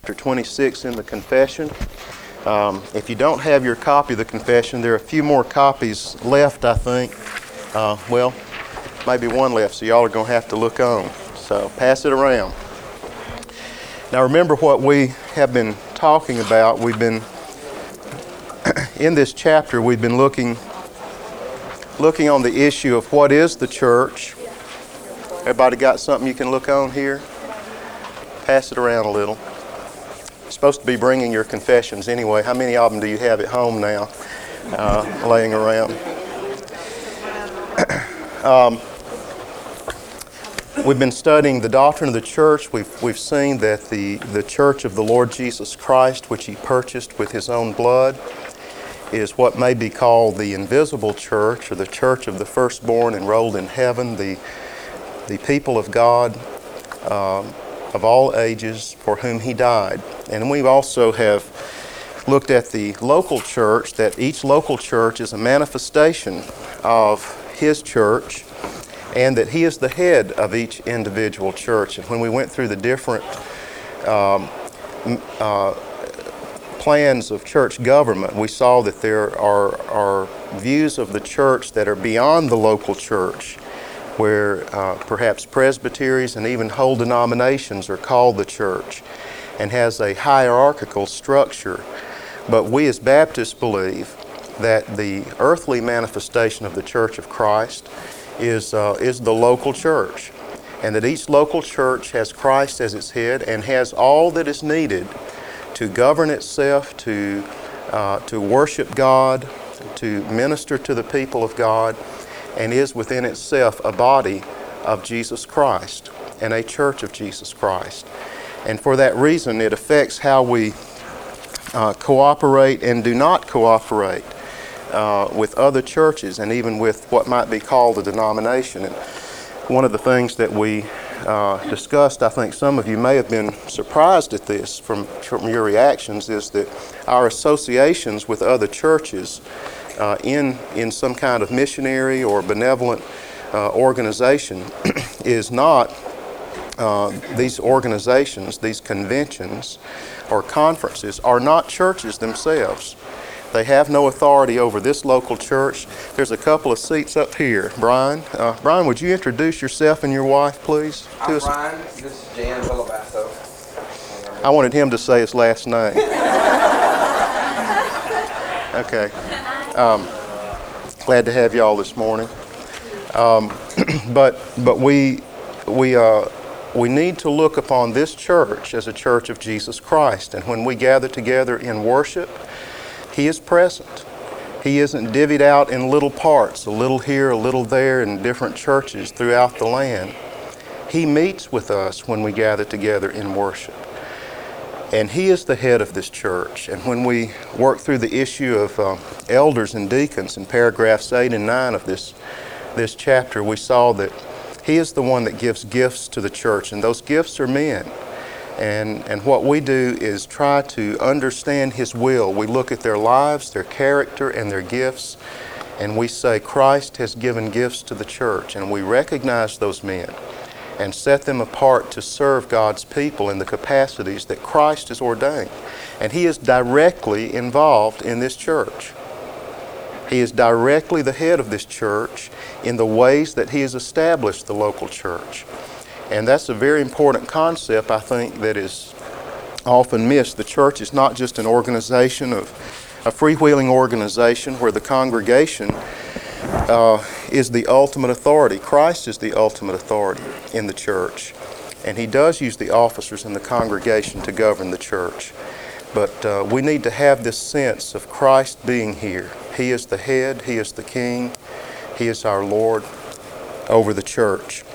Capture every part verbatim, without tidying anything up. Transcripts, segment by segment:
Chapter twenty-six in the Confession. Um, if you don't have your copy of the Confession, there are a few more copies left, I think. Uh, well, maybe one left, so y'all are going to have to look on. So pass it around. Now remember what we have been talking about. We've been, in this chapter, we've been looking, looking on the issue of what is the church. Everybody got something you can look on here? Pass it around a little. Supposed to be bringing your confessions anyway. How many of them do you have at home now, uh, laying around? um, we've been studying the doctrine of the church. We've we've seen that the the church of the Lord Jesus Christ, which He purchased with His own blood, is what may be called the invisible church, or the church of the firstborn enrolled in heaven, the the people of God. Um, of all ages for whom He died. And we also have looked at the local church, that each local church is a manifestation of His church, and that He is the head of each individual church. And when we went through the different um, uh, plans of church government, we saw that there are, are views of the church that are beyond the local church, where uh, perhaps presbyteries and even whole denominations are called the church and has a hierarchical structure. But we as Baptists believe that the earthly manifestation of the Church of Christ is, uh, is the local church, and that each local church has Christ as its head and has all that is needed to govern itself, to, uh, to worship God, to minister to the people of God, and is within itself a body of Jesus Christ and a church of Jesus Christ. And for that reason, it affects how we uh, cooperate and do not cooperate uh, with other churches, and even with what might be called a denomination. And one of the things that we uh, discussed, I think some of you may have been surprised at this from, from your reactions, is that our associations with other churches Uh, in in some kind of missionary or benevolent uh, organization is not uh, these organizations, these conventions or conferences are not churches themselves. They have no authority over this local church. There's a couple of seats up here. Brian, uh, Brian, would you introduce yourself and your wife, please? I'm Brian. This is Jan Villabasso. I wanted him to say his last name. Okay. Um, glad to have y'all this morning. Um, but but we we uh, we need to look upon this church as a church of Jesus Christ. And when we gather together in worship, He is present. He isn't divvied out in little parts, a little here, a little there, in different churches throughout the land. He meets with us when we gather together in worship. And He is the head of this church. And when we work through the issue of uh, elders and deacons in paragraphs eight and nine of this, this chapter, we saw that He is the one that gives gifts to the church, and those gifts are men. And, and what we do is try to understand His will. We look at their lives, their character, and their gifts, and we say Christ has given gifts to the church, and we recognize those men and set them apart to serve God's people in the capacities that Christ has ordained. And He is directly involved in this church. He is directly the head of this church in the ways that He has established the local church. And that's a very important concept, I think, that is often missed. The church is not just an organization, of a freewheeling organization where the congregation Uh, is the ultimate authority. Christ is the ultimate authority in the church, and He does use the officers in the congregation to govern the church. But uh, we need to have this sense of Christ being here. He is the head, He is the King, He is our Lord over the church.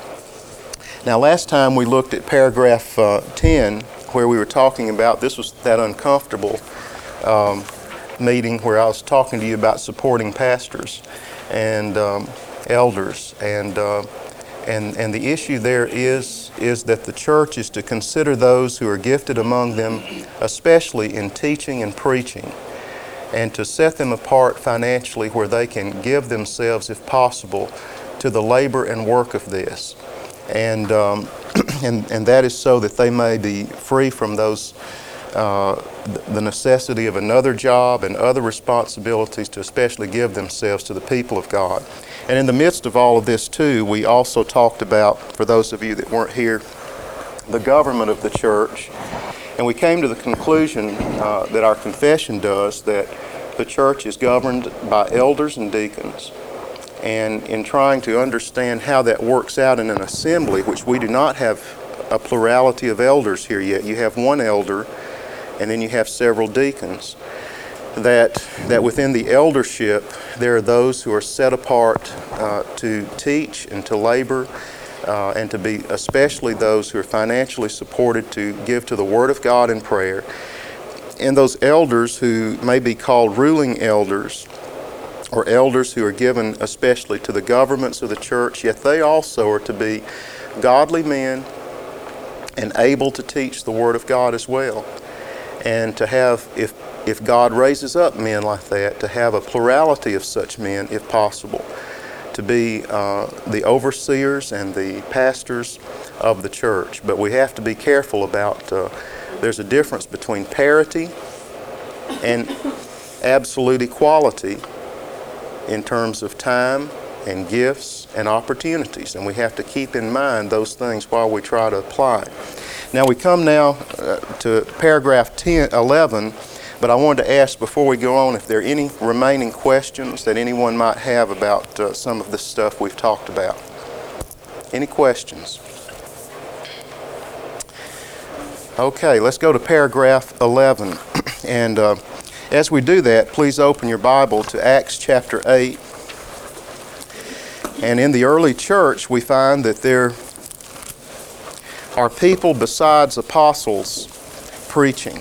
Now last time we looked at paragraph uh, ten, where we were talking about, this was that uncomfortable um, meeting where I was talking to you about supporting pastors and um, elders, and uh, and and the issue there is is that the church is to consider those who are gifted among them, especially in teaching and preaching, and to set them apart financially where they can give themselves, if possible, to the labor and work of this, and um, and and that is so that they may be free from those uh, the necessity of another job and other responsibilities to especially give themselves to the people of God. And in the midst of all of this too, we also talked about, for those of you that weren't here, the government of the church. And we came to the conclusion uh, that our confession does, that the church is governed by elders and deacons. And in trying to understand how that works out in an assembly, which we do not have a plurality of elders here yet. You have one elder, and then you have several deacons. That, that within the eldership, there are those who are set apart uh, to teach and to labor, uh, and to be especially those who are financially supported to give to the Word of God in prayer. And those elders who may be called ruling elders, or elders who are given especially to the governments of the church, yet they also are to be godly men and able to teach the Word of God as well. And to have, if if God raises up men like that, to have a plurality of such men, if possible, to be uh, the overseers and the pastors of the church. But we have to be careful about, uh, there's a difference between parity and absolute equality in terms of time and gifts and opportunities. And we have to keep in mind those things while we try to apply. Now we come now uh, to paragraph ten, eleven, but I wanted to ask before we go on if there are any remaining questions that anyone might have about uh, some of this stuff we've talked about. Any questions? Okay, let's go to paragraph eleven. And uh, as we do that, please open your Bible to Acts chapter eight. And in the early church, we find that there are people besides apostles preaching,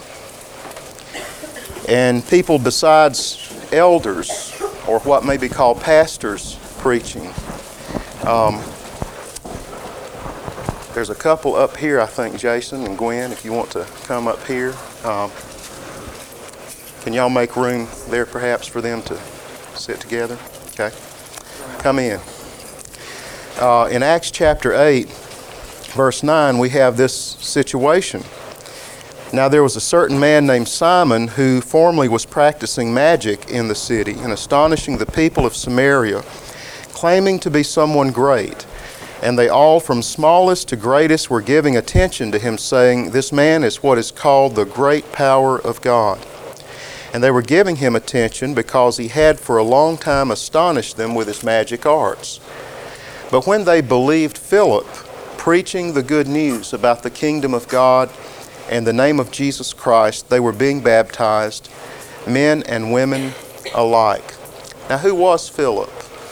and people besides elders, or what may be called pastors, preaching. Um, there's a couple up here, I think, Jason and Gwen, if you want to come up here. Um, can y'all make room there perhaps for them to sit together? Okay. Come in. Uh, in Acts chapter eight, verse nine, we have this situation. Now there was a certain man named Simon who formerly was practicing magic in the city and astonishing the people of Samaria, claiming to be someone great. And they all, from smallest to greatest, were giving attention to him, saying, "This man is what is called the great power of God." And they were giving him attention because he had for a long time astonished them with his magic arts. But when they believed Philip, preaching the good news about the kingdom of God and the name of Jesus Christ, they were being baptized, men and women alike. Now, who was Philip?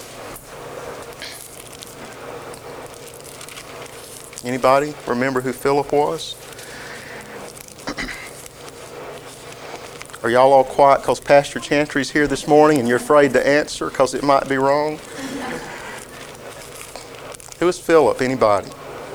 Anybody remember who Philip was? Are y'all all quiet because Pastor Chantry's here this morning and you're afraid to answer because it might be wrong? Who is Philip? Anybody?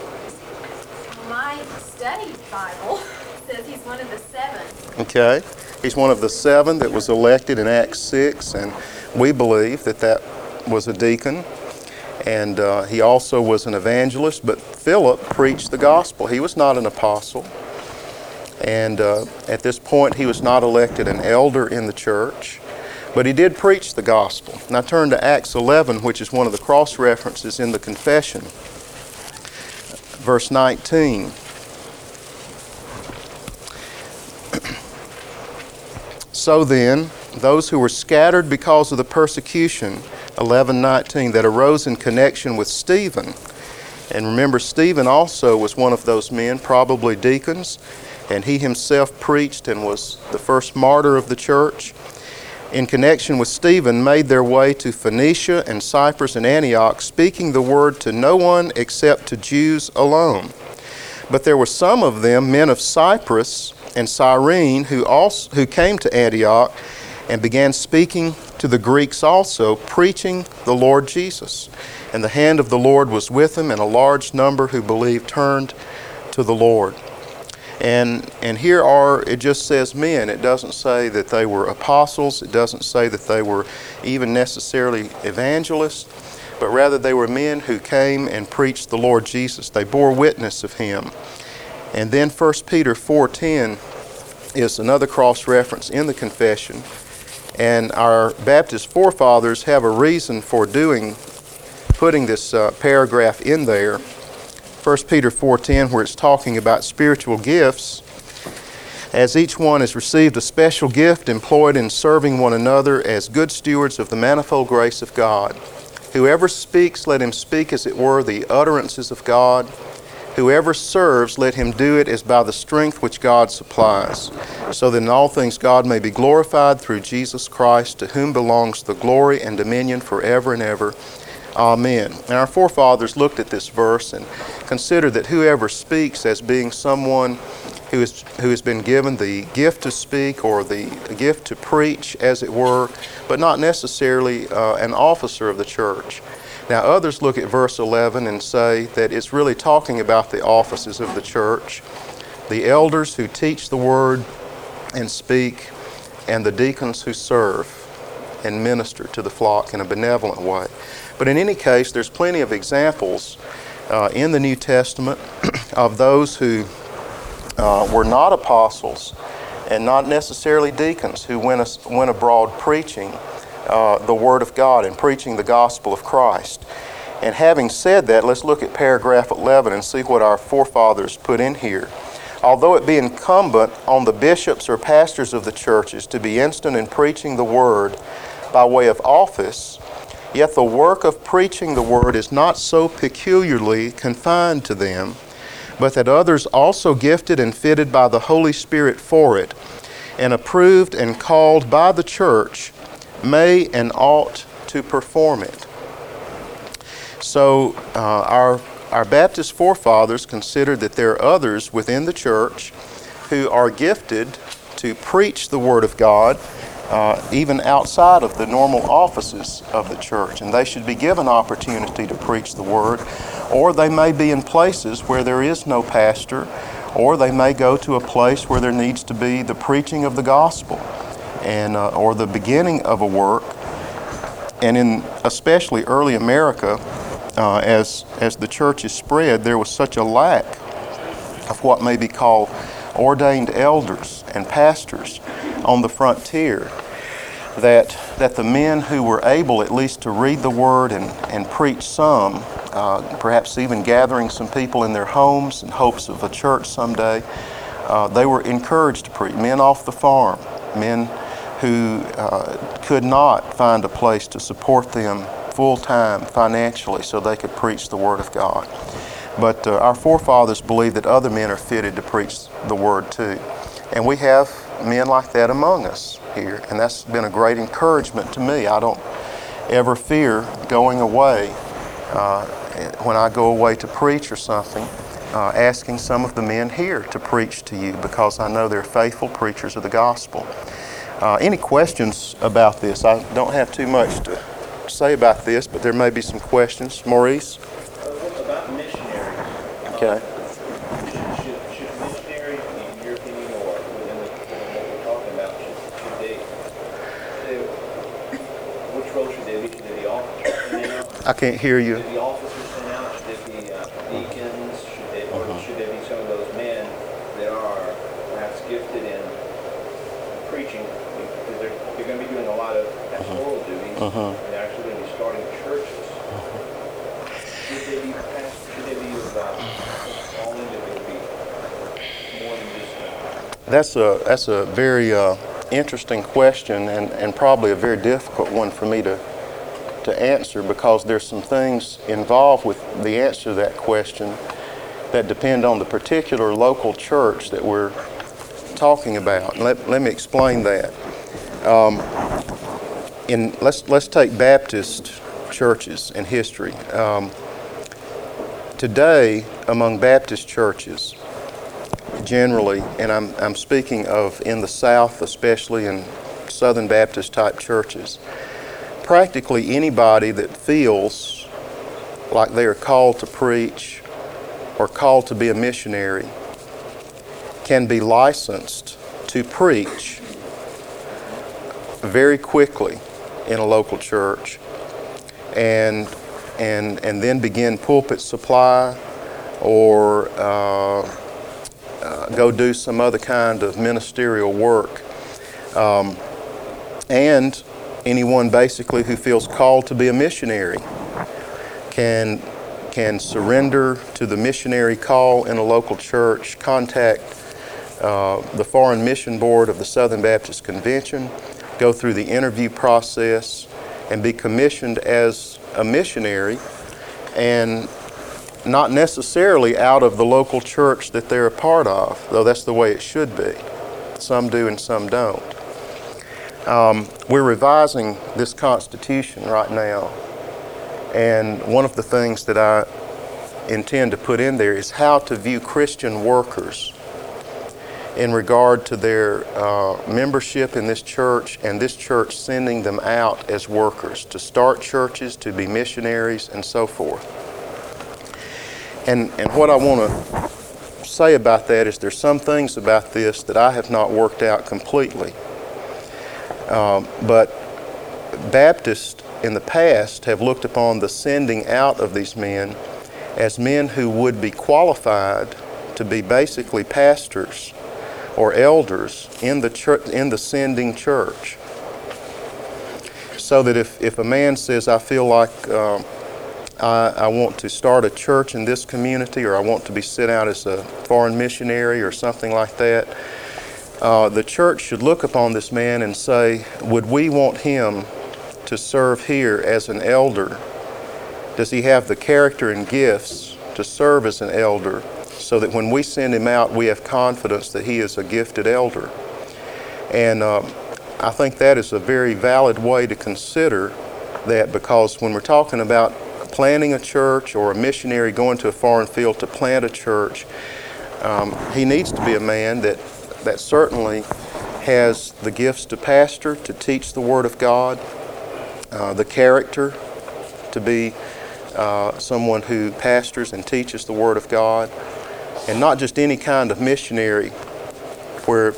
My study Bible says he's one of the seven. Okay. He's one of the seven that was elected in Acts six, and we believe that that was a deacon. And uh, he also was an evangelist, but Philip preached the gospel. He was not an apostle. And uh, at this point, he was not elected an elder in the church, but he did preach the gospel. Now turn to Acts eleven, which is one of the cross references in the confession. Verse nineteen. So then, those who were scattered because of the persecution, eleven nineteen, that arose in connection with Stephen. And remember, Stephen also was one of those men, probably deacons, and he himself preached and was the first martyr of the church. In connection with Stephen, made their way to Phoenicia and Cyprus and Antioch, speaking the word to no one except to Jews alone. But there were some of them, men of Cyprus and Cyrene, who also who came to Antioch and began speaking to the Greeks also, preaching the Lord Jesus. And the hand of the Lord was with them, and a large number who believed turned to the Lord. And and here are, it just says men. It doesn't say that they were apostles. It doesn't say that they were even necessarily evangelists, but rather they were men who came and preached the Lord Jesus. They bore witness of him. And then First Peter four ten is another cross-reference in the confession. And our Baptist forefathers have a reason for doing, putting this uh, paragraph in there. First Peter four ten, where it's talking about spiritual gifts, as each one has received a special gift employed in serving one another as good stewards of the manifold grace of God. Whoever speaks, let him speak as it were the utterances of God. Whoever serves, let him do it as by the strength which God supplies, so that in all things God may be glorified through Jesus Christ, to whom belongs the glory and dominion forever and ever. Amen. And our forefathers looked at this verse and considered that whoever speaks as being someone who is who has been given the gift to speak or the gift to preach, as it were, but not necessarily uh, an officer of the church. Now, others look at verse eleven and say that it's really talking about the offices of the church, the elders who teach the word and speak, and the deacons who serve and minister to the flock in a benevolent way. But in any case, there's plenty of examples uh, in the New Testament of those who uh, were not apostles and not necessarily deacons who went, a, went abroad preaching uh, the Word of God and preaching the gospel of Christ. And having said that, let's look at paragraph eleven and see what our forefathers put in here. Although it be incumbent on the bishops or pastors of the churches to be instant in preaching the Word by way of office, yet the work of preaching the Word is not so peculiarly confined to them, but that others also gifted and fitted by the Holy Spirit for it, and approved and called by the church, may and ought to perform it. So uh, our, our Baptist forefathers considered that there are others within the church who are gifted to preach the Word of God, Uh, even outside of the normal offices of the church, and they should be given opportunity to preach the Word. Or they may be in places where there is no pastor, or they may go to a place where there needs to be the preaching of the gospel, and uh, or the beginning of a work. And in especially early America, uh, as as the church is spread, there was such a lack of what may be called ordained elders and pastors on the frontier, that that the men who were able at least to read the Word and, and preach some, uh, perhaps even gathering some people in their homes in hopes of a church someday, uh, they were encouraged to preach. Men off the farm, men who uh, could not find a place to support them full-time financially so they could preach the Word of God. But uh, our forefathers believed that other men are fitted to preach the Word too. And we have men like that among us here, and that's been a great encouragement to me. I don't ever fear going away, uh, when I go away to preach or something, uh, asking some of the men here to preach to you, because I know they're faithful preachers of the gospel. Uh, any questions about this? I don't have too much to say about this, but there may be some questions. Maurice? Uh, about missionaries. Okay. Uh, should, should, should missionaries, in your opinion, or within, the, within what we're talking about, should, should they, they, which role should they be? Should they be officers sent out? I can't hear you. Should they be officers sent out? Should they be uh, deacons? Should they, or Uh-huh. should they be some of those men that are perhaps gifted in preaching? Because they're, they're going to be doing a lot of pastoral duties, Uh-huh. and they're actually going to be starting churches. Should they be past, should they be uh, all in, that they would be more than just uh, That's a that's a very uh, interesting question, and, and probably a very difficult one for me to to answer, because there's some things involved with the answer to that question that depend on the particular local church that we're talking about. And let let me explain that. Um, in let's let's take Baptist churches in history. Um, today, among Baptist churches, generally, and I'm, I'm speaking of in the South, especially in Southern Baptist type churches, practically anybody that feels like they are called to preach or called to be a missionary can be licensed to preach very quickly in a local church, and and and then begin pulpit supply or uh, Uh, go do some other kind of ministerial work. Um, and anyone basically who feels called to be a missionary can, can surrender to the missionary call in a local church, contact uh, the Foreign Mission Board of the Southern Baptist Convention, go through the interview process, and be commissioned as a missionary, and not necessarily out of the local church that they're a part of, though that's the way it should be. Some do and some don't. Um, we're revising this Constitution right now, and one of the things that I intend to put in there is how to view Christian workers in regard to their uh, membership in this church, and this church sending them out as workers to start churches, to be missionaries, and so forth. And, and what I want to say about that is there's some things about this that I have not worked out completely. Um, but Baptists in the past have looked upon the sending out of these men as men who would be qualified to be basically pastors or elders in the church, in the sending church. So that if, if a man says, I feel like um, I, I want to start a church in this community, or I want to be sent out as a foreign missionary or something like that, uh, the church should look upon this man and say, would we want him to serve here as an elder? Does he have the character and gifts to serve as an elder, so that when we send him out, we have confidence that he is a gifted elder? And uh, I think that is a very valid way to consider that, because when we're talking about planting a church or a missionary going to a foreign field to plant a church, um, he needs to be a man that, that certainly has the gifts to pastor, to teach the Word of God, uh, the character to be uh, someone who pastors and teaches the Word of God, and not just any kind of missionary where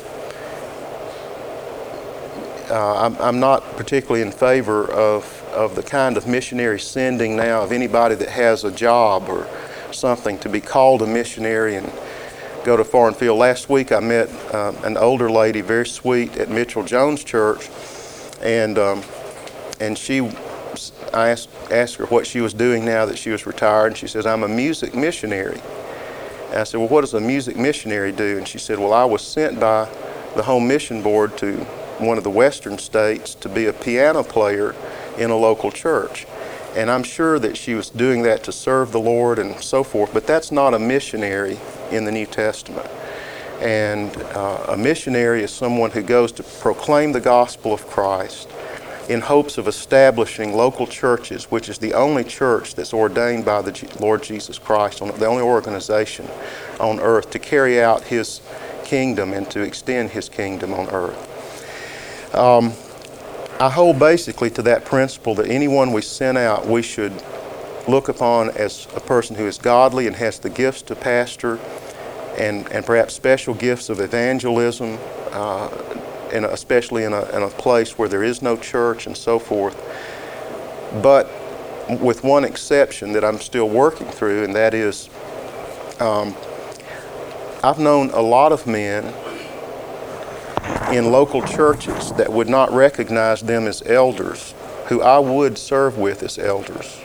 uh, I'm, I'm not particularly in favor of of the kind of missionary sending now of anybody that has a job or something to be called a missionary and go to foreign field. Last week I met uh, an older lady, very sweet, at Mitchell Jones Church, and um, and she, I asked, asked her what she was doing now that she was retired, and she says, I'm a music missionary. And I said, well, what does a music missionary do? And she said, well, I was sent by the Home Mission Board to one of the western states to be a piano player in a local church. And I'm sure that she was doing that to serve the Lord and so forth, but that's not a missionary in the New Testament. And uh, a missionary is someone who goes to proclaim the gospel of Christ in hopes of establishing local churches, which is the only church that's ordained by the G- Lord Jesus Christ, on, the only organization on earth to carry out His kingdom and to extend His kingdom on earth. Um, I hold basically to that principle that anyone we send out, we should look upon as a person who is godly and has the gifts to pastor, and, and perhaps special gifts of evangelism, uh, in a, especially in a, in a place where there is no church and so forth. But with one exception that I'm still working through, and that is um, I've known a lot of men in local churches that would not recognize them as elders, who I would serve with as elders.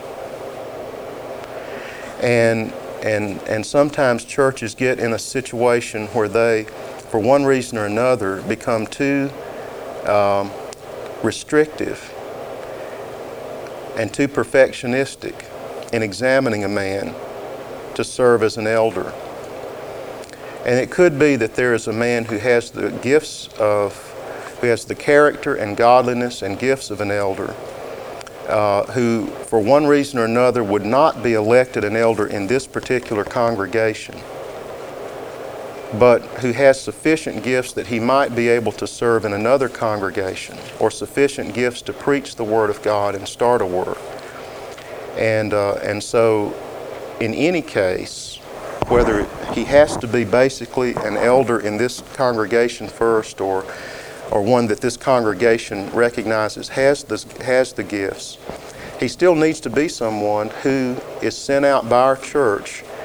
And and and sometimes churches get in a situation where they, for one reason or another, become too um, restrictive and too perfectionistic in examining a man to serve as an elder. And it could be that there is a man who has the gifts of, who has the character and godliness and gifts of an elder, uh, who for one reason or another would not be elected an elder in this particular congregation, but who has sufficient gifts that he might be able to serve in another congregation, or sufficient gifts to preach the Word of God and start a work. And, uh, and so in any case, whether he has to be basically an elder in this congregation first, or or one that this congregation recognizes has the, has the gifts, he still needs to be someone who is sent out by our church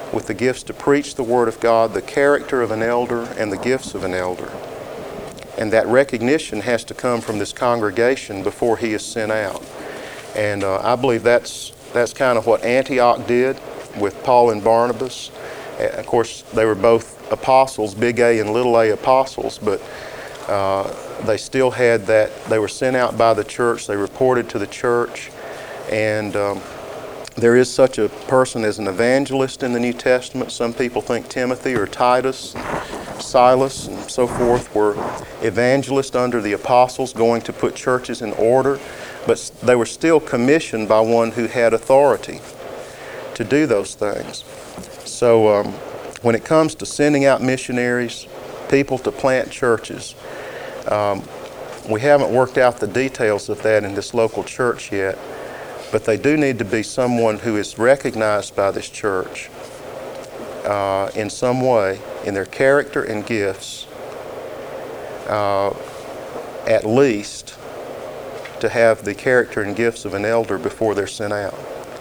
with the gifts to preach the Word of God, the character of an elder, and the gifts of an elder. And that recognition has to come from this congregation before he is sent out. And uh, I believe that's that's kind of what Antioch did with Paul and Barnabas. Uh, of course, they were both apostles, big A and little a apostles, but uh, they still had that. They were sent out by the church. They reported to the church. And um, there is such a person as an evangelist in the New Testament. Some people think Timothy or Titus, Silas, and so forth were evangelists under the apostles, going to put churches in order, but they were still commissioned by one who had authority to do those things. So um, when it comes to sending out missionaries, people to plant churches, um, we haven't worked out the details of that in this local church yet, but they do need to be someone who is recognized by this church uh, in some way, in their character and gifts, uh, at least to have the character and gifts of an elder before they're sent out.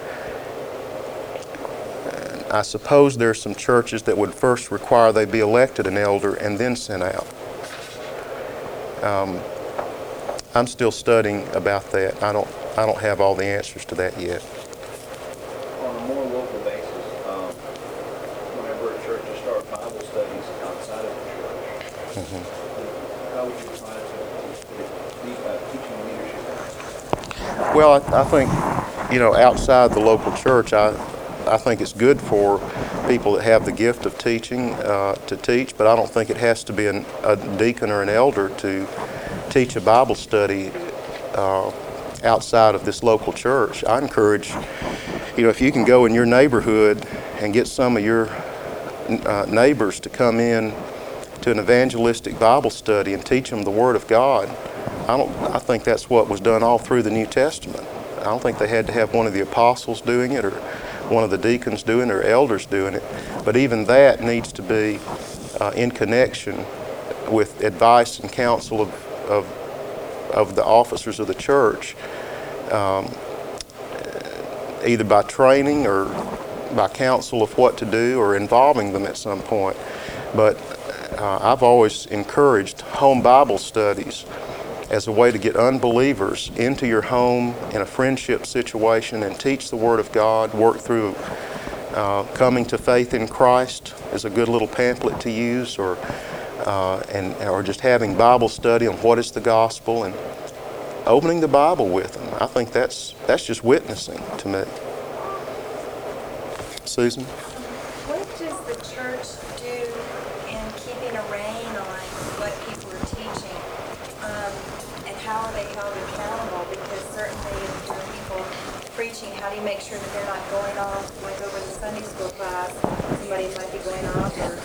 And I suppose there are some churches that would first require they be elected an elder and then sent out. Um, I'm still studying about that. I don't, I don't have all the answers to that yet. On a more local basis, um, whenever a church will start Bible studies outside of the church, Mm-hmm. how would you try to be uh, teaching leadership? Well, I, I think, you know, outside the local church, I, I think it's good for people that have the gift of teaching uh, to teach, but I don't think it has to be an, a deacon or an elder to teach a Bible study uh, outside of this local church. I encourage, you know, if you can go in your neighborhood and get some of your uh, neighbors to come in to an evangelistic Bible study and teach them the Word of God, I don't. I think that's what was done all through the New Testament. I don't think they had to have one of the apostles doing it or one of the deacons doing it or elders doing it, but even that needs to be uh, in connection with advice and counsel of, of of the officers of the church, um, either by training or by counsel of what to do or involving them at some point. But uh, I've always encouraged home Bible studies as a way to get unbelievers into your home in a friendship situation and teach the Word of God, work through uh, coming to faith in Christ is a good little pamphlet to use, or Uh, and or just having Bible study on what is the gospel and opening the Bible with them. I think that's that's just witnessing to me. Susan? What does the church do in keeping a rein on what people are teaching? Um, and how are they held accountable? Because certainly if there are people preaching, how do you make sure that they're not going off, like over the Sunday school class, somebody might be going off, or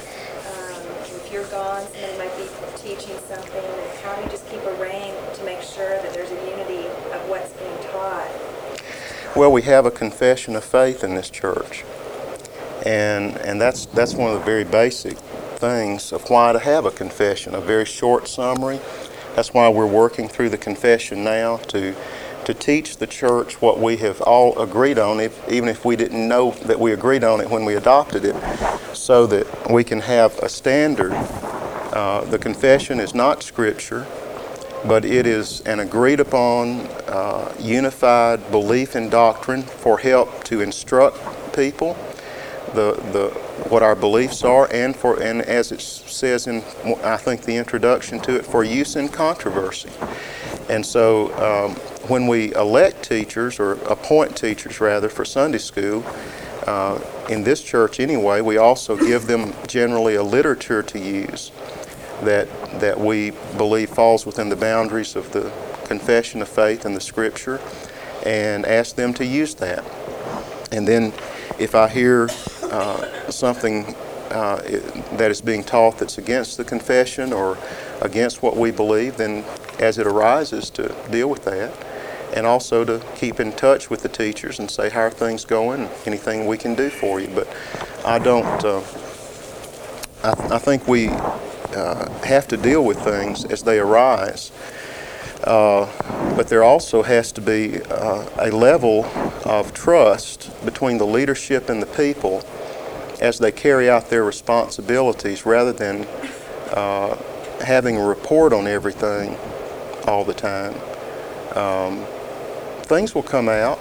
if you're gone, somebody might be teaching something. How do you just keep a rein to make sure that there's a unity of what's being taught? Well, we have a confession of faith in this church, and and that's that's one of the very basic things of why to have a confession, a very short summary. That's why we're working through the confession now to to teach the church what we have all agreed on, if, even if we didn't know that we agreed on it when we adopted it, so that we can have a standard. Uh, the confession is not Scripture, but it is an agreed upon, uh, unified belief in doctrine for help to instruct people the the what our beliefs are, and for and as it says in, I think, the introduction to it, for use in controversy. And so um, when we elect teachers, or appoint teachers rather, for Sunday school, uh, in this church anyway, we also give them generally a literature to use that that we believe falls within the boundaries of the confession of faith and the Scripture, and ask them to use that. And then if I hear uh, something uh, that is being taught that's against the confession or against what we believe, then as it arises, to deal with that, and also to keep in touch with the teachers and say, how are things going, anything we can do for you. But I don't, uh, I, I think we uh, have to deal with things as they arise. Uh, but there also has to be uh, a level of trust between the leadership and the people, as they carry out their responsibilities, rather than uh, having a report on everything all the time, um, things will come out.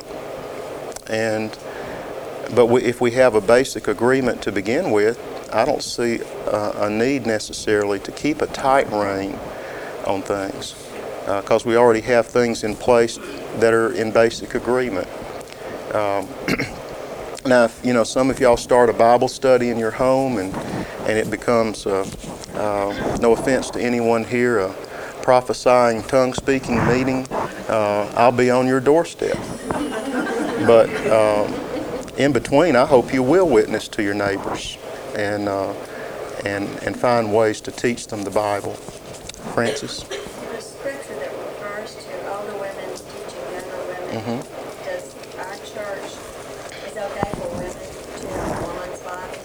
And but we, if we have a basic agreement to begin with, I don't see uh, a need necessarily to keep a tight rein on things, because uh, we already have things in place that are in basic agreement. Um, now, if, you know, some of y'all start a Bible study in your home, and and it becomes, uh, uh, no offense to anyone here, a prophesying, tongue-speaking meeting, uh, I'll be on your doorstep. But um, in between, I hope you will witness to your neighbors and uh, and and find ways to teach them the Bible. Francis? The scripture that refers to older women teaching younger women, Mm-hmm. does our church, is it okay for women to have a woman's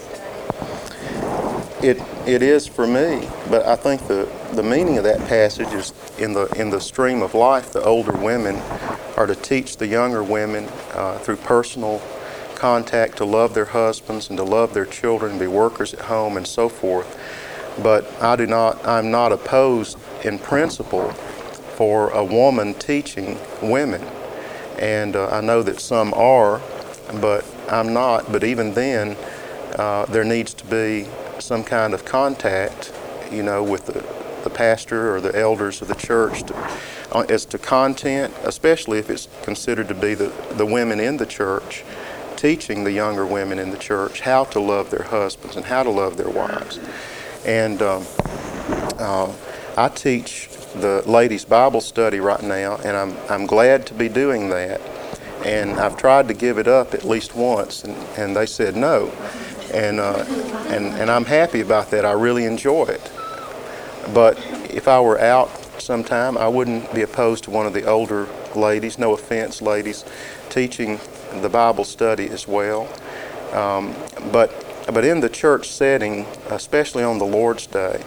Bible study? It it is for me, but I think the, the meaning of that passage is in the in the stream of life. The older women are to teach the younger women uh, through personal contact to love their husbands and to love their children and be workers at home and so forth. But I do not, I'm not opposed in principle for a woman teaching women. And uh, I know that some are, but I'm not. But even then, uh, there needs to be some kind of contact, you know, with the, the pastor or the elders of the church to, uh, as to content, especially if it's considered to be the, the women in the church teaching the younger women in the church how to love their husbands and how to love their wives. And um, uh, I teach the ladies' Bible study right now, and I'm I'm glad to be doing that. And I've tried to give it up at least once, and, and they said no. And, uh, and and I'm happy about that. I really enjoy it. But if I were out sometime, I wouldn't be opposed to one of the older ladies, no offense, ladies, teaching the Bible study as well. Um, but but in the church setting, especially on the Lord's Day,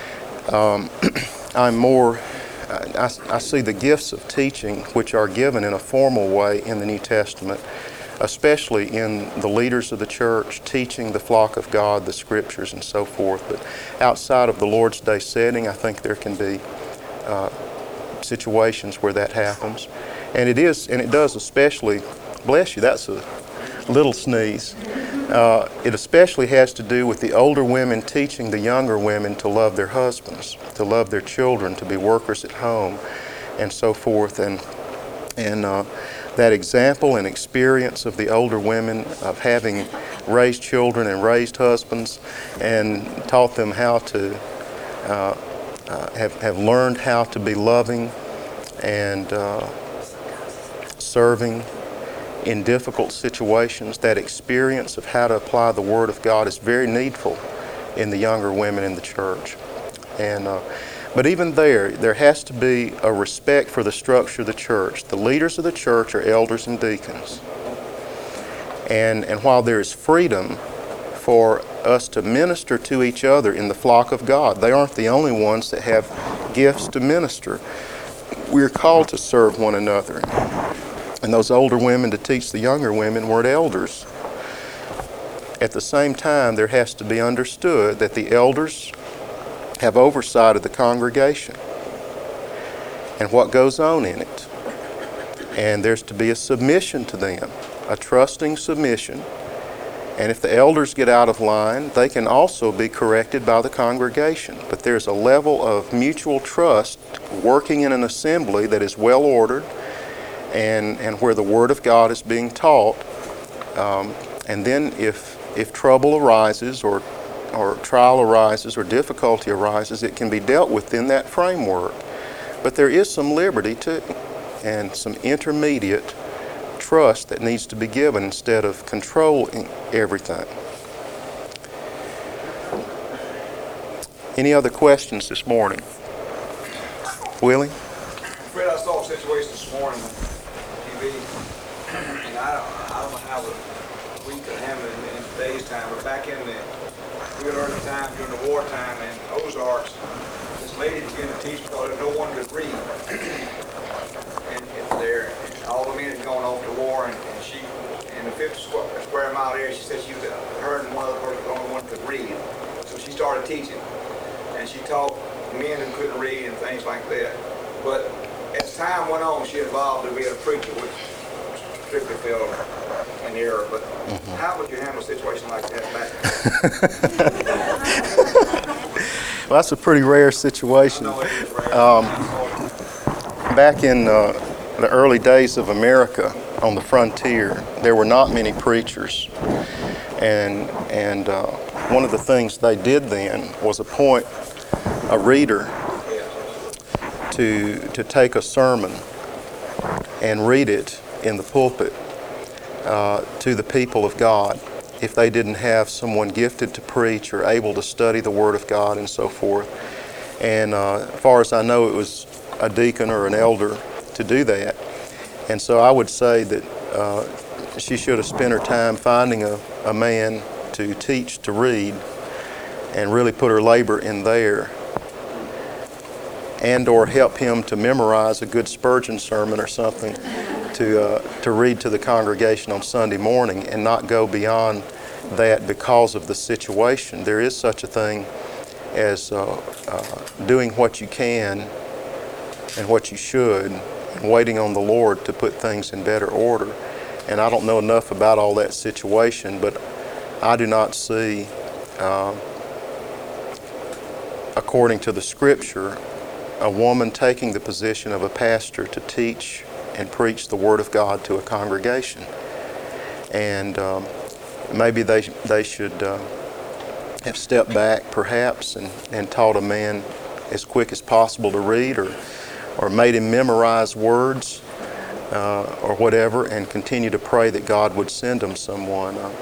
um, I'm more, I, I see the gifts of teaching which are given in a formal way in the New Testament, especially in the leaders of the church teaching the flock of God, the scriptures and so forth. But outside of the Lord's Day setting, I think there can be uh, situations where that happens. And it is, and it does especially, bless you, that's a little sneeze. Uh, it especially has to do with the older women teaching the younger women to love their husbands, to love their children, to be workers at home, and so forth. And and uh, that example and experience of the older women of having raised children and raised husbands and taught them how to uh, uh, have have learned how to be loving and uh, serving in difficult situations. That experience of how to apply the Word of God is very needful in the younger women in the church. And uh, but even there, there has to be a respect for the structure of the church. The leaders of the church are elders and deacons. And and while there is freedom for us to minister to each other in the flock of God, they aren't the only ones that have gifts to minister. We're called to serve one another. And those older women to teach the younger women weren't elders. At the same time, there has to be understood that the elders have oversight of the congregation and what goes on in it. And there's to be a submission to them, a trusting submission. And if the elders get out of line, they can also be corrected by the congregation. But there's a level of mutual trust working in an assembly that is well ordered, and and where the Word of God is being taught. Um, and then if if trouble arises or or trial arises or difficulty arises, it can be dealt with in that framework. But there is some liberty too, and some intermediate trust that needs to be given instead of controlling everything. Any other questions this morning? Willie? Fred, I saw a situation this morning on T V, and I don't, I don't know how we could handle it in today's time, but back in the real early time during the wartime in Ozarks, this lady began to teach because no one could read. and, and there, all the men had gone off to war, and, and she, and in the fifty square, square mile area. She said she was, her and one other person, the only one could read. So she started teaching. And she taught men who couldn't read and things like that. But as time went on, she evolved to be a preacher, which strictly fell in error. But mm-hmm. How would you handle a situation like that back? Well, that's a pretty rare situation. I know it is rare. Um, back in uh, the early days of America, on the frontier, there were not many preachers, and and uh, one of the things they did then was appoint a reader to to take a sermon and read it in the pulpit uh, to the people of God, if they didn't have someone gifted to preach or able to study the Word of God and so forth. And uh, as far as I know, it was a deacon or an elder to do that. And so I would say that uh, she should have spent her time finding a, a man to teach to read and really put her labor in there, and or help him to memorize a good Spurgeon sermon or something to uh, to read to the congregation on Sunday morning, and not go beyond that because of the situation. There is such a thing as uh, uh, doing what you can and what you should, and waiting on the Lord to put things in better order. And I don't know enough about all that situation, but I do not see, uh, according to the Scripture, a woman taking the position of a pastor to teach and preach the Word of God to a congregation. And um, maybe they they should uh, have stepped back, perhaps, and, and taught a man as quick as possible to read, or or made him memorize words, uh, or whatever, and continue to pray that God would send him someone. Uh,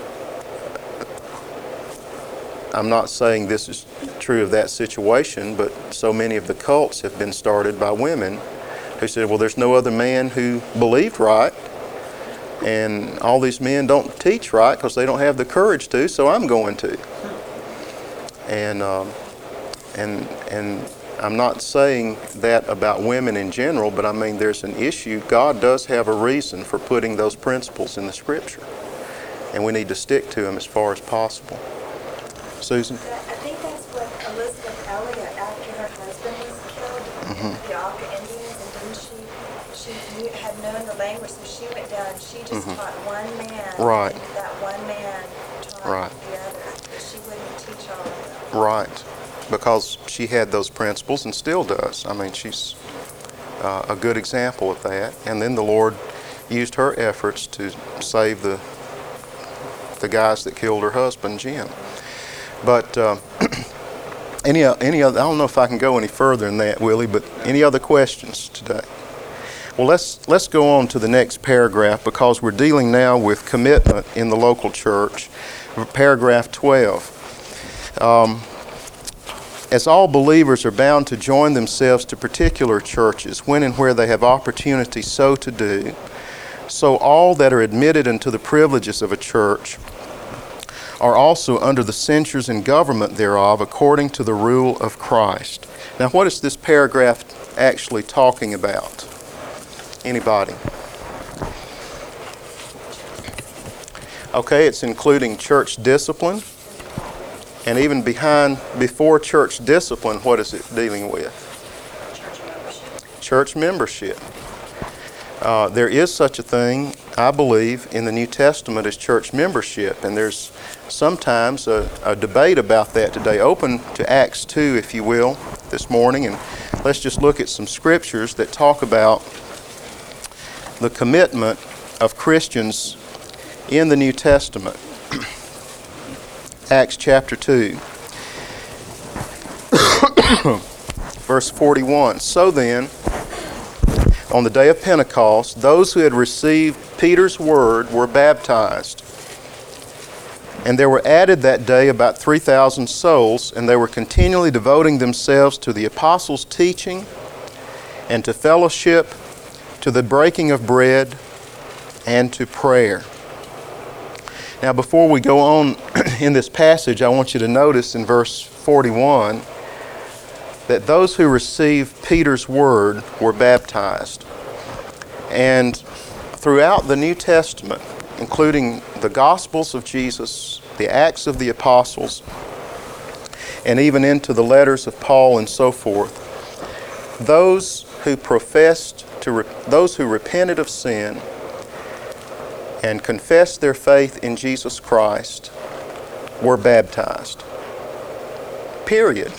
I'm not saying this is true of that situation, but so many of the cults have been started by women who said, well, there's no other man who believed right, and all these men don't teach right because they don't have the courage to, so I'm going to. And um, and and I'm not saying that about women in general, but I mean there's an issue. God does have a reason for putting those principles in the Scripture, and we need to stick to them as far as possible. Susan? I think that's what Elizabeth Elliot, after her husband was killed, mm-hmm. the Auca Indians, and then she she knew, had known the language, so she went down and she just mm-hmm. taught one man. Right. And that one man taught right. the other, but she wouldn't teach all of them. Right, because she had those principles and still does. I mean, she's uh, a good example of that. And then the Lord used her efforts to save the the guys that killed her husband, Jim. But uh, any any other? I don't know if I can go any further than that, Willie. But any other questions today? Well, let's let's go on to the next paragraph, because we're dealing now with commitment in the local church. Paragraph twelve. Um, As all believers are bound to join themselves to particular churches when and where they have opportunity so to do, so all that are admitted into the privileges of a church are also under the censures and government thereof according to the rule of Christ. Now, what is this paragraph actually talking about? Anybody? Okay, it's including church discipline. And even behind, before church discipline, what is it dealing with? Church membership. Church membership. Uh, there is such a thing, I believe, in the New Testament as church membership. And there's sometimes a, a debate about that today. Open to Acts two, if you will, this morning. And let's just look at some scriptures that talk about the commitment of Christians in the New Testament. Acts chapter two, verse forty-one. So then, on the day of Pentecost, those who had received Peter's word were baptized. And there were added that day about three thousand souls, and they were continually devoting themselves to the apostles' teaching and to fellowship, to the breaking of bread, and to prayer. Now, before we go on in this passage, I want you to notice in verse forty-one that those who received Peter's word were baptized. And throughout the New Testament, including the Gospels of Jesus, the Acts of the Apostles, and even into the letters of Paul and so forth, those who professed to re- those who repented of sin and confessed their faith in Jesus Christ were baptized. Period.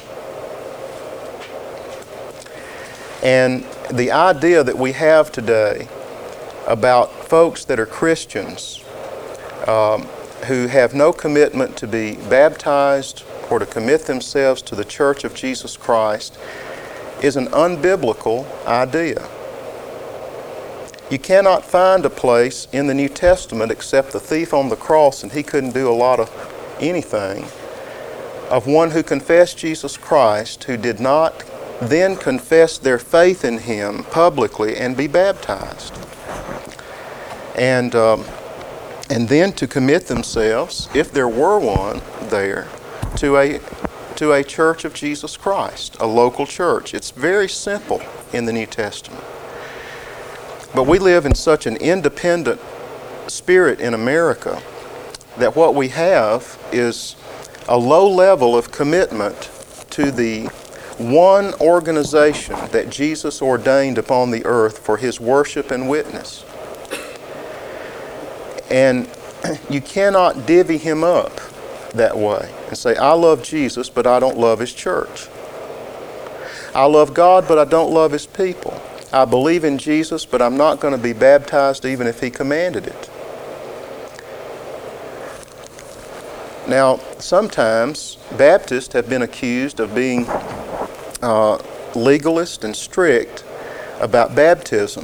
And the idea that we have today about folks that are Christians um, who have no commitment to be baptized or to commit themselves to the Church of Jesus Christ is an unbiblical idea. You cannot find a place in the New Testament except the thief on the cross, and he couldn't do a lot of anything, of one who confessed Jesus Christ who did not then confess their faith in Him publicly and be baptized. And, um, and then to commit themselves, if there were one there, to a, to a church of Jesus Christ, a local church. It's very simple in the New Testament. But we live in such an independent spirit in America that what we have is a low level of commitment to the one organization that Jesus ordained upon the earth for His worship and witness. And you cannot divvy Him up that way and say, I love Jesus, but I don't love His church. I love God, but I don't love His people. I believe in Jesus, but I'm not going to be baptized even if He commanded it. Now, sometimes Baptists have been accused of being uh, legalist and strict about baptism,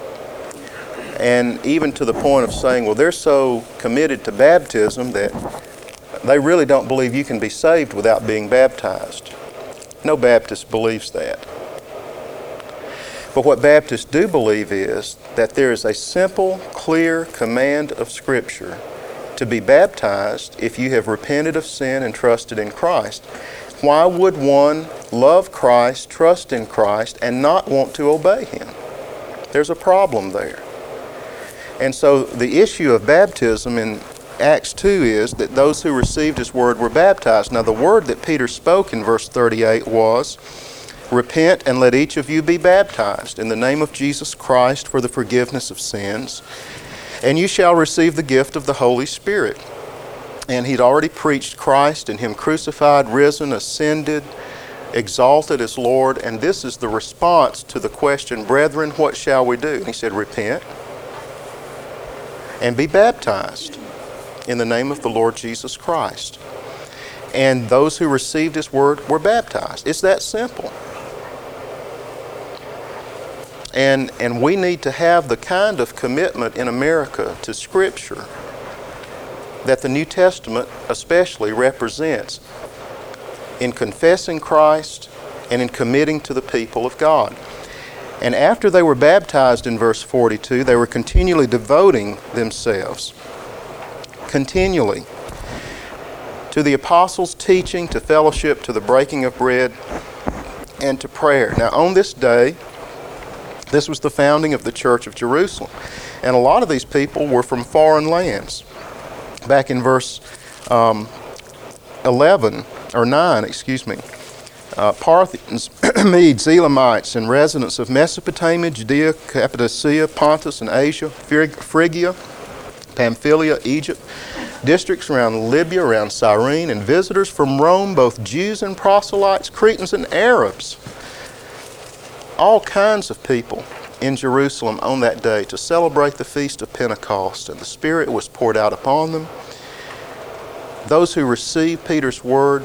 and even to the point of saying, well, they're so committed to baptism that they really don't believe you can be saved without being baptized. No Baptist believes that. But what Baptists do believe is that there is a simple, clear command of Scripture to be baptized if you have repented of sin and trusted in Christ. Why would one love Christ, trust in Christ, and not want to obey Him? There's a problem there. And so the issue of baptism in Acts two is that those who received His word were baptized. Now the word that Peter spoke in verse thirty-eight was, repent and let each of you be baptized in the name of Jesus Christ for the forgiveness of sins, and you shall receive the gift of the Holy Spirit. And he'd already preached Christ and Him crucified, risen, ascended, exalted as Lord. And this is the response to the question, brethren, what shall we do? And he said, repent and be baptized in the name of the Lord Jesus Christ. And those who received His word were baptized. It's that simple. And, and we need to have the kind of commitment in America to Scripture that the New Testament especially represents in confessing Christ and in committing to the people of God. And after they were baptized in verse forty-two, they were continually devoting themselves, continually, to the apostles' teaching, to fellowship, to the breaking of bread, and to prayer. Now on this day, this was the founding of the Church of Jerusalem. And a lot of these people were from foreign lands. Back in verse um, eleven, or nine, excuse me, uh, Parthians, Medes, Elamites, and residents of Mesopotamia, Judea, Cappadocia, Pontus, and Asia, Phrygia, Pamphylia, Egypt, districts around Libya, around Cyrene, and visitors from Rome, both Jews and proselytes, Cretans and Arabs. All kinds of people in Jerusalem on that day to celebrate the Feast of Pentecost, and the Spirit was poured out upon them. Those who received Peter's word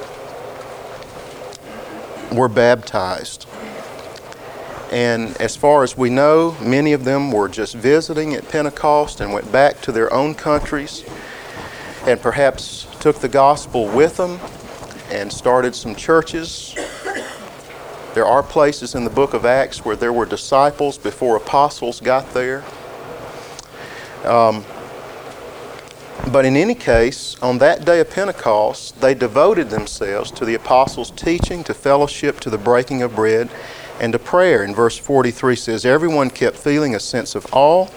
were baptized. And as far as we know, many of them were just visiting at Pentecost and went back to their own countries and perhaps took the gospel with them and started some churches. There are places in the book of Acts where there were disciples before apostles got there. Um, but in any case, on that day of Pentecost, they devoted themselves to the apostles' teaching, to fellowship, to the breaking of bread, and to prayer. And verse forty-three says, everyone kept feeling a sense of awe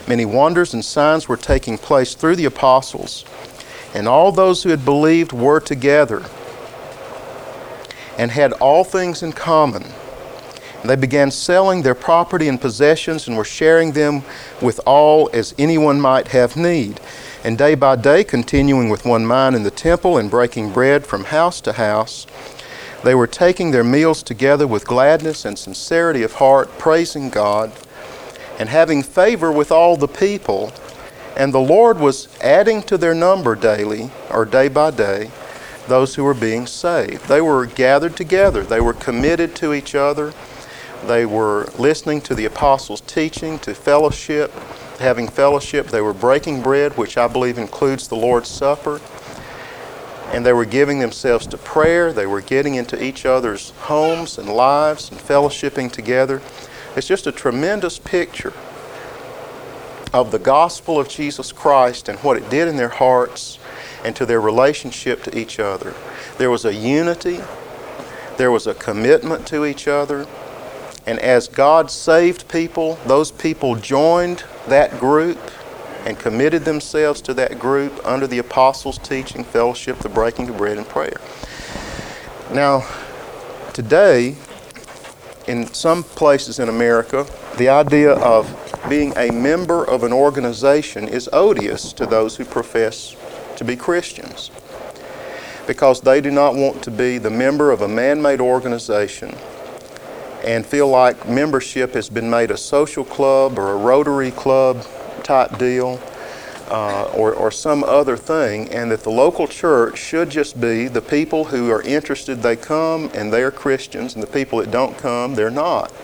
Many wonders and signs were taking place through the apostles, and all those who had believed were together and had all things in common. They began selling their property and possessions and were sharing them with all as anyone might have need. And day by day, continuing with one mind in the temple and breaking bread from house to house, they were taking their meals together with gladness and sincerity of heart, praising God and having favor with all the people. And the Lord was adding to their number daily, or day by day, those who were being saved. They were gathered together. They were committed to each other. They were listening to the apostles' teaching, to fellowship, having fellowship. They were breaking bread, which I believe includes the Lord's Supper. And they were giving themselves to prayer. They were getting into each other's homes and lives and fellowshipping together. It's just a tremendous picture of the gospel of Jesus Christ and what it did in their hearts and to their relationship to each other. There was a unity. There was a commitment to each other. And as God saved people, those people joined that group and committed themselves to that group under the apostles' teaching, fellowship, the breaking of bread, and prayer. Now, today, in some places in America, the idea of being a member of an organization is odious to those who profess to be Christians, because they do not want to be the member of a man-made organization and feel like membership has been made a social club or a Rotary Club type deal uh, or, or some other thing, and that the local church should just be the people who are interested, they come and they are Christians, and the people that don't come, they're not.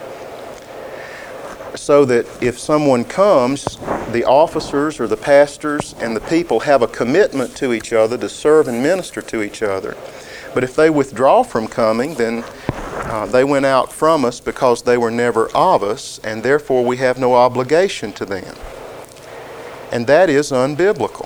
So that if someone comes, the officers or the pastors and the people have a commitment to each other to serve and minister to each other. But if they withdraw from coming, then uh, they went out from us because they were never of us, and therefore we have no obligation to them. And that is unbiblical.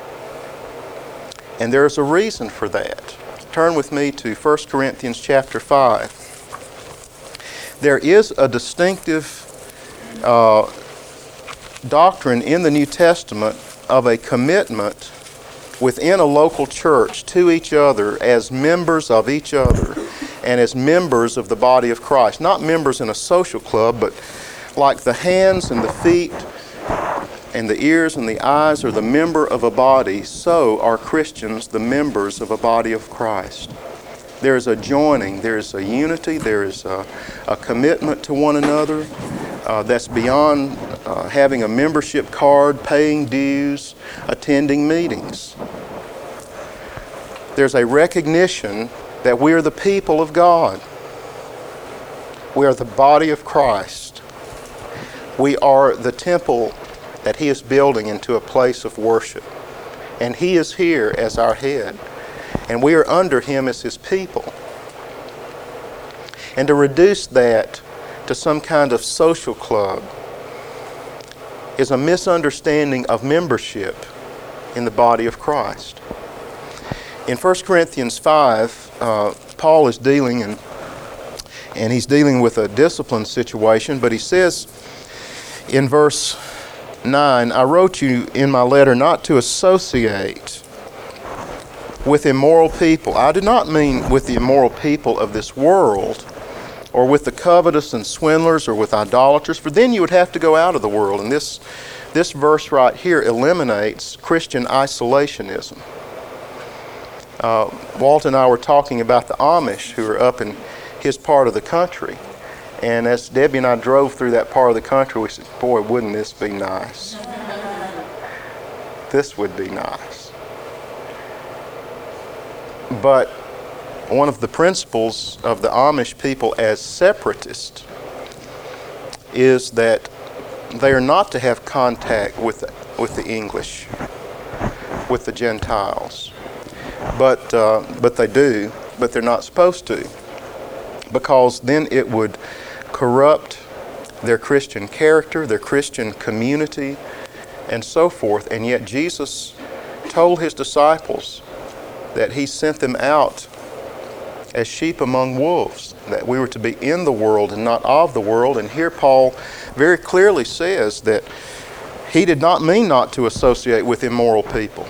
And there's a reason for that. Turn with me to First Corinthians chapter five. There is a distinctive uh, doctrine in the New Testament of a commitment within a local church to each other as members of each other and as members of the body of Christ. Not members in a social club, but like the hands and the feet and the ears and the eyes are the member of a body, so are Christians the members of a body of Christ. There is a joining, there is a unity, there is a, a commitment to one another uh, that's beyond uh, having a membership card, paying dues, attending meetings. There's a recognition that we are the people of God. We are the body of Christ. We are the temple that He is building into a place of worship. And He is here as our head. And we are under Him as His people. And to reduce that to some kind of social club is a misunderstanding of membership in the body of Christ. In First Corinthians five, uh, Paul is dealing, and, and he's dealing with a discipline situation, but he says in verse nine, I wrote you in my letter not to associate with immoral people. I do not mean with the immoral people of this world, or with the covetous and swindlers, or with idolaters, for then you would have to go out of the world. And this, this verse right here eliminates Christian isolationism. Uh, Walt and I were talking about the Amish who are up in his part of the country. And as Debbie and I drove through that part of the country, we said, boy, wouldn't this be nice? This would be nice. But one of the principles of the Amish people as separatists is that they are not to have contact with the, with the English, with the Gentiles. But, uh, but they do, but they're not supposed to, because then it would corrupt their Christian character, their Christian community, and so forth. And yet Jesus told His disciples that He sent them out as sheep among wolves, that we were to be in the world and not of the world. And here Paul very clearly says that He did not mean not to associate with immoral people,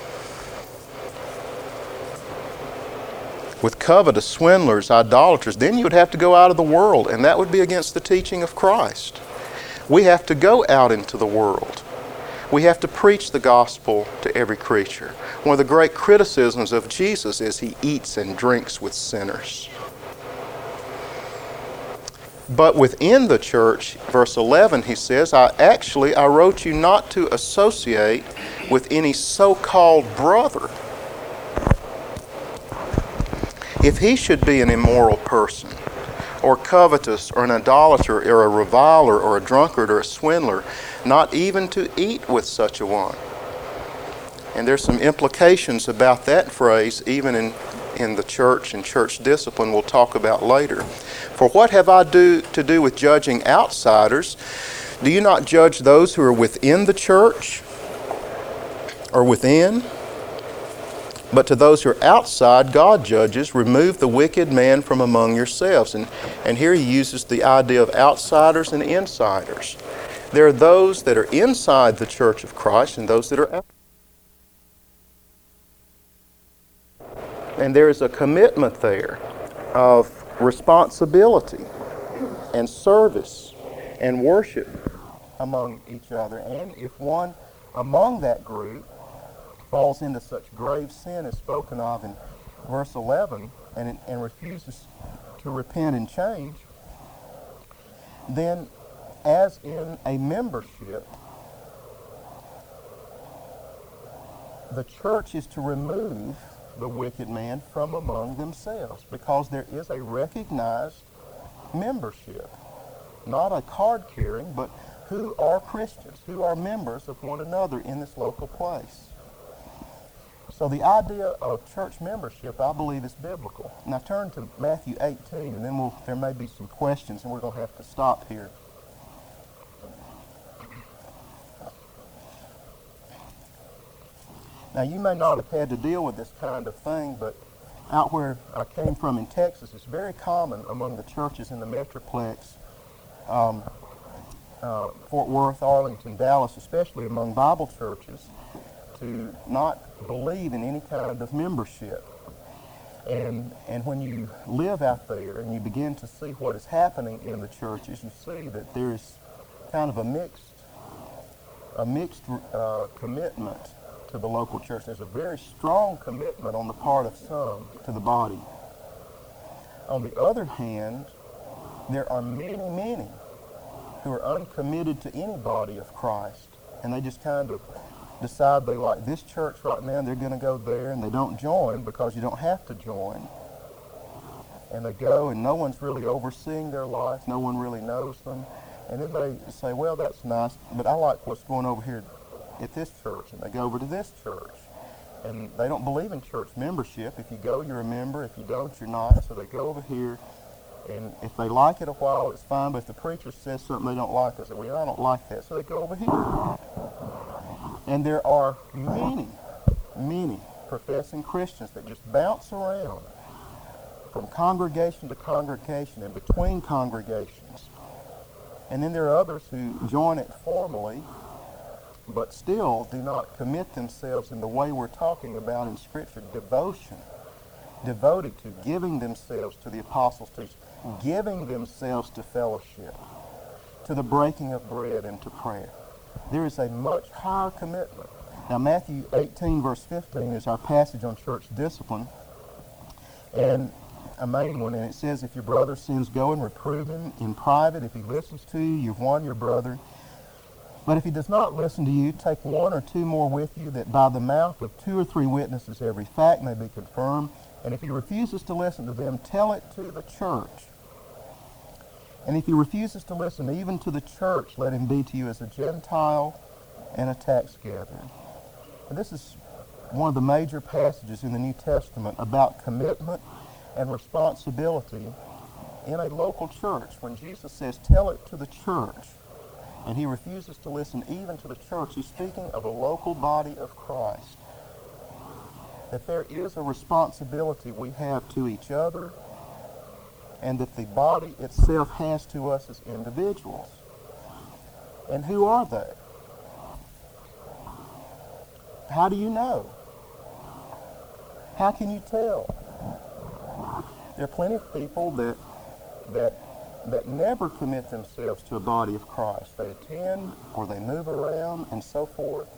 with covetous, swindlers, idolaters. Then you would have to go out of the world, and that would be against the teaching of Christ. We have to go out into the world. We have to preach the gospel to every creature. One of the great criticisms of Jesus is he eats and drinks with sinners. But within the church, verse eleven, he says, I actually, I wrote you not to associate with any so-called brother. If he should be an immoral person, or covetous, or an idolater, or a reviler, or a drunkard, or a swindler, not even to eat with such a one. And there's some implications about that phrase, even in, in the church and church discipline we'll talk about later. For what have I do to do with judging outsiders? Do you not judge those who are within the church, or within? But to those who are outside, God judges. Remove the wicked man from among yourselves. And, and here he uses the idea of outsiders and insiders. There are those that are inside the church of Christ and those that are outside. And there is a commitment there of responsibility and service and worship among each other. And if one among that group falls into such grave sin as spoken of in verse eleven and, and refuses to repent and change, then as in a membership, the church is to remove the wicked man from among themselves, because there is a recognized membership, not a card carrying, but who are Christians, who are members of one another in this local place. So the idea of church membership, I believe, is biblical. Now turn to Matthew eighteen, and then we'll, there may be some questions, and we're going to have to stop here. Now, you may not have had to deal with this kind of thing, but out where I came from in Texas, it's very common among the churches in the Metroplex, um, uh, Fort Worth, Arlington, Dallas, especially among Bible churches, to not believe in any kind of membership. And, and when you live out there and you begin to see what is happening in the churches, you see that there is kind of a mixed, a mixed uh, commitment to the local church. There's a very strong commitment on the part of some to the body. On the other hand, there are many, many who are uncommitted to any body of Christ, and they just kind of decide they like this church right now, and they're going to go there, and they don't join because you don't have to join. And they go, and no one's really overseeing their life. No one really knows them. And then they say, well, that's nice, but I like what's going over here at this church, and they go over to this church, and they don't believe in church membership. If you go, you're a member. If you don't, you're not. So they go over here, and if they like it a while, it's fine, but if the preacher says something they don't like, they say, well, I don't like that, so they go over here. And there are many, many professing Christians that just bounce around from congregation to congregation and between congregations. And then there are others who join it formally, but still do not commit themselves in the way we're talking about in Scripture, devotion, devoted to giving themselves to the apostles' teaching, giving themselves to fellowship, to the breaking of bread and to prayer. There is a much higher commitment. Now, Matthew eighteen, verse fifteen is our passage on church discipline, and a main one, and it says, if your brother sins, go and reprove him in private. If he listens to you, you've won your brother. But if he does not listen to you, take one or two more with you, that by the mouth of two or three witnesses every fact may be confirmed. And if he refuses to listen to them, tell it to the church. And if he refuses to listen even to the church, let him be to you as a Gentile and a tax gatherer. And this is one of the major passages in the New Testament about commitment and responsibility in a local church. When Jesus says, tell it to the church, and he refuses to listen even to the church, he's speaking of a local body of Christ. That there is a responsibility we have to each other, and that the body itself has to us as individuals. And who are they? How do you know? How can you tell? There are plenty of people that that that never commit themselves to a body of Christ. They attend or they move around and so forth.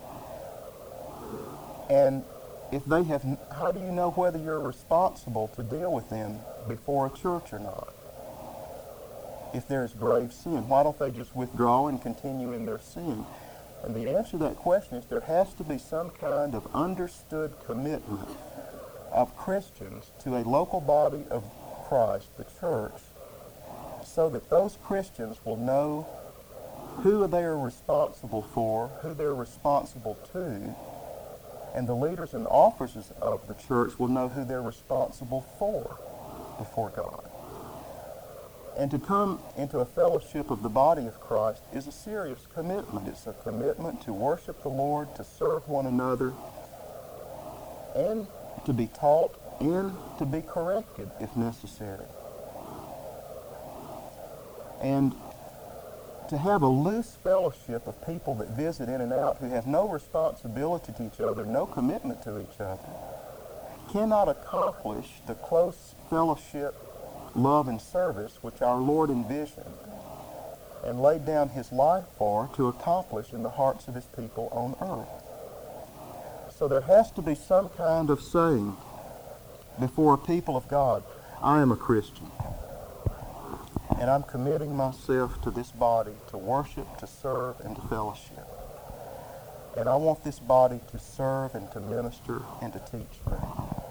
And if they have, how do you know whether you're responsible to deal with them before a church or not? If there's grave sin, why don't they just withdraw and continue in their sin? And the answer to that question is there has to be some kind of understood commitment of Christians to a local body of Christ, the church, so that those Christians will know who they are responsible for, who they're responsible to, and the leaders and officers of the church will know who they're responsible for before God. And to come into a fellowship of the body of Christ is a serious commitment. It's a commitment to worship the Lord, to serve one another, and to be taught and to be corrected if necessary. And to have a loose fellowship of people that visit in and out who have no responsibility to each other, no commitment to each other, cannot accomplish the close fellowship, love, and service which our Lord envisioned and laid down his life for to accomplish in the hearts of his people on earth. So there has to be some kind of saying before a people of God, I am a Christian, and I'm committing myself to this body to worship, to serve, and to fellowship. And I want this body to serve and to minister and to teach me.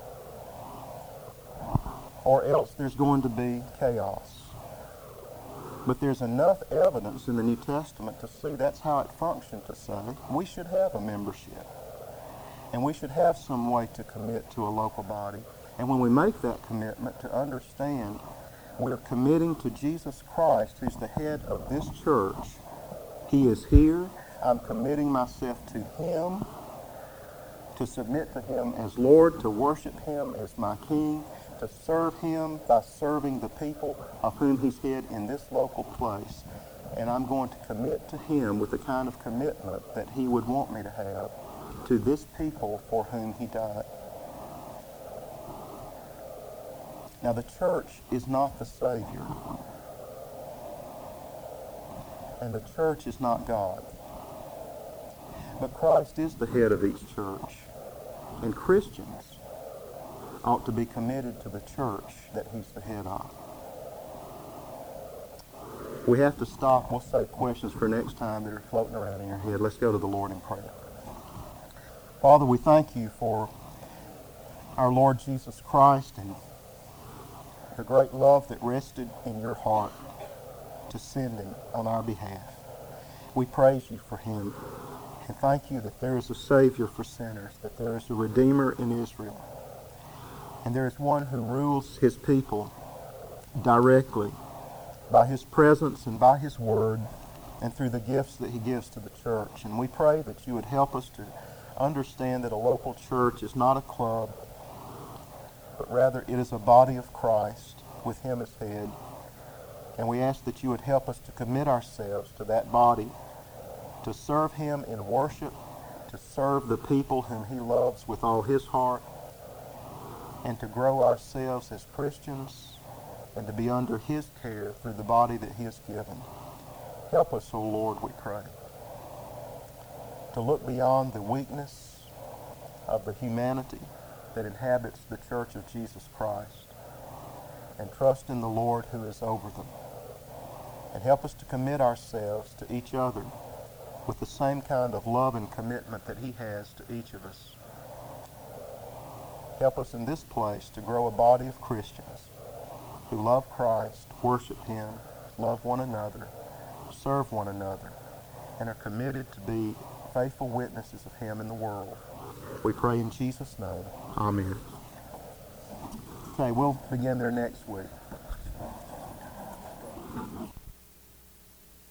Or else there's going to be chaos. But there's enough evidence in the New Testament to see that's how it functioned, to say we should have a membership. And we should have some way to commit to a local body. And when we make that commitment, to understand we're committing to Jesus Christ, who's the head of this church. He is here. I'm committing myself to him, to submit to him as Lord, to worship him as my King, to serve him by serving the people of whom he's head in this local place. And I'm going to commit to him with the kind of commitment that he would want me to have to this people for whom he died. Now, the church is not the Savior, and the church is not God. But Christ is the head of each church, and Christians ought to be committed to the church that he's the head of. We have to stop. We'll save questions for next time that are floating around in your head. Let's go to the Lord in prayer. Father, we thank you for our Lord Jesus Christ and the great love that rested in your heart to send him on our behalf. We praise you for him and thank you that there is a Savior for sinners, that there is a Redeemer in Israel, and there is one who rules his people directly by his presence and by his word and through the gifts that he gives to the church. And we pray that you would help us to understand that a local church is not a club, but rather it is a body of Christ with him as head. And we ask that you would help us to commit ourselves to that body, to serve him in worship, to serve the people whom he loves with all his heart, and to grow ourselves as Christians and to be under his care through the body that he has given. Help us, O Lord, we pray, to look beyond the weakness of the humanity that inhabits the church of Jesus Christ and trust in the Lord who is over them. And help us to commit ourselves to each other with the same kind of love and commitment that he has to each of us. Help us in this place to grow a body of Christians who love Christ, worship him, love one another, serve one another, and are committed to be faithful witnesses of him in the world. We pray in Jesus' name. Amen. Okay, we'll begin there next week.